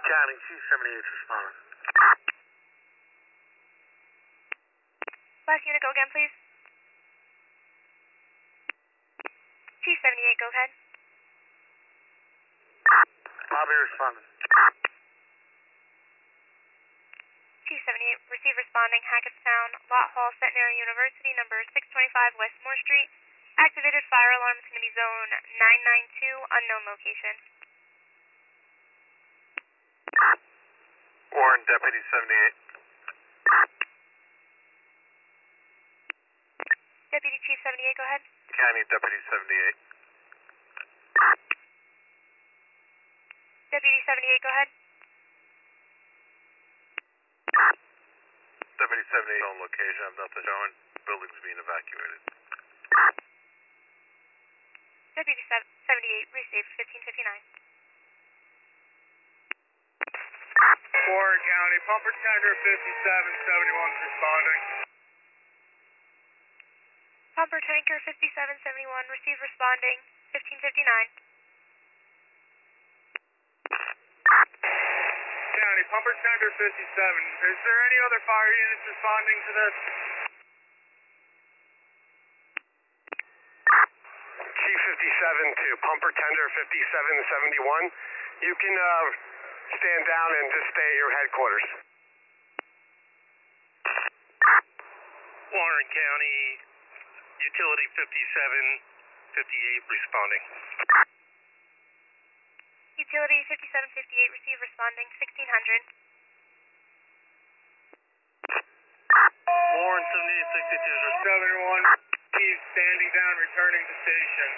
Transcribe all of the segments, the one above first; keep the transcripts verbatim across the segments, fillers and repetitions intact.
County, Chief seventy-eight responding. Last unit, go again, please. Chief seventy-eight, go ahead. Bobby responding. Chief seventy-eight, receive responding, Hackettstown, Lot Hall, Centenary University, number six twenty-five West Moore Street. Activated fire alarm is going to be zone nine nine two, unknown location. Warren, Deputy seventy-eight. Deputy Chief seventy-eight, go ahead. County, Deputy seventy-eight. Deputy seventy-eight, go ahead. Deputy seventy-eight on location. I have nothing showing. Building's being evacuated. Deputy seventy-eight, received fifteen fifty-nine. Warren County, pumper tender fifty-seven seventy-one responding. Pumper tanker fifty-seven seventy-one, receive responding, fifteen fifty-nine. County, pumper tender fifty-seven. Is there any other fire units responding to this? Chief fifty-seven to pumper tender fifty-seven seventy-one. You can uh, stand down and just stay at your headquarters. Warren County, utility fifty-seven fifty-eight responding. Utility fifty-seven fifty-eight, receive responding, sixteen hundred. Warren seventy-eight sixty-two, seventy-one. Chief standing down, returning to station.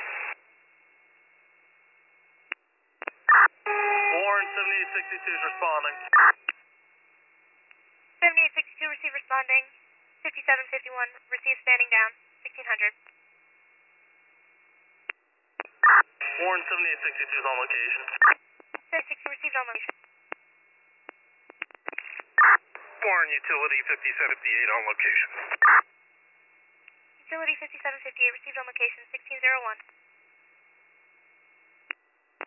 Warren seventy-eight sixty-two is responding. seventy-eight sixty-two, receive responding, fifty-seven fifty-one, receive standing down, sixteen hundred. Warren seventy-eight sixty-two is on location. sixty received on location. Warren utility fifty-seven fifty-eight on location. Utility fifty-seven fifty-eight received on location, sixteen oh one.